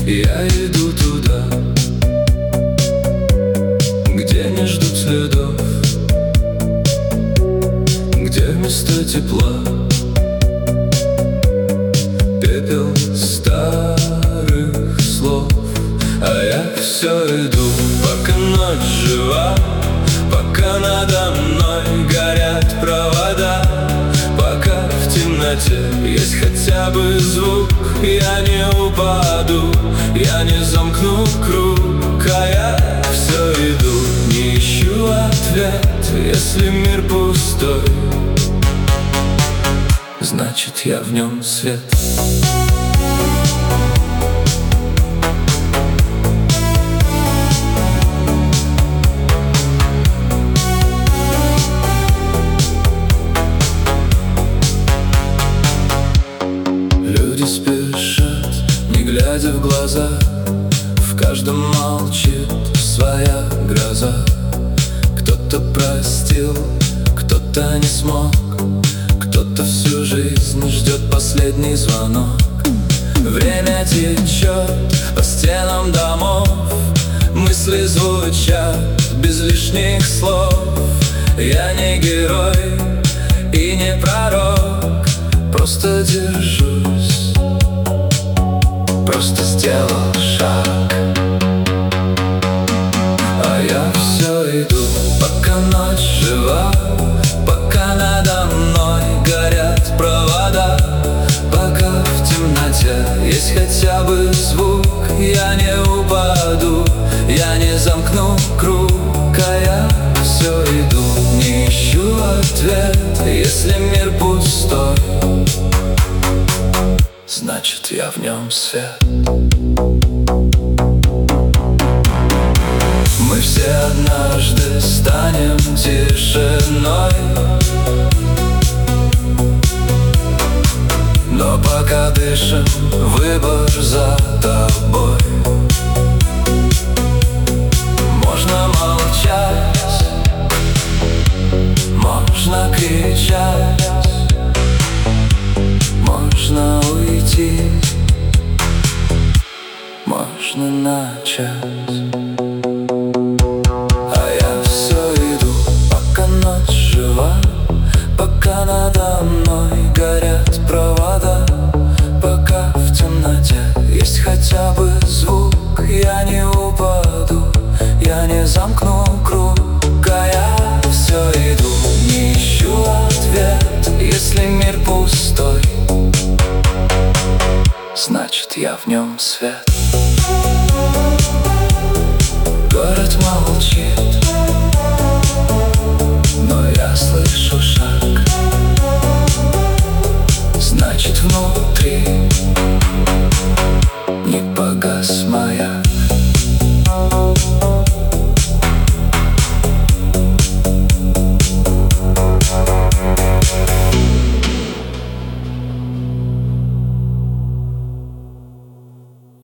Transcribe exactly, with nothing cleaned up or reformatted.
Я иду туда, где не ждут следов, где вместо тепла пепел старых слов. А я все иду, пока ночь жива, пока надо мной горят провода, пока в темноте есть хотя бы звук. Я не упаду, я не замкну круг, а я все иду, не ищу ответ. Если мир пустой, значит я в нем свет. Люди спешат, не глядя в глаза, в каждом молчит своя гроза. Кто-то простил, кто-то не смог, кто-то всю жизнь ждет последний звонок. Время течет по стенам домов, мысли звучат без лишних слов. Я не герой и не пророк, просто держусь, просто сделал шаг. А я все иду, пока ночь жива, пока надо мной горят провода, пока в темноте есть хотя бы звук. Я не упаду, я не замкну круг, а я все иду, не ищу ответ. Если мир пустой, значит я в нем свет. Мы все однажды станем тишиной, но пока дышим, выбор за тобой. Можно молчать, можно кричать, можно уйти, можно начать. А я все иду, пока ночь жива, пока надо мной горят провода, пока в темноте есть хотя бы звук. Я не упаду, я не замкну круг, а я все иду, не ищу ответ. Если мир пустой, значит я в нем свет. Город молчит,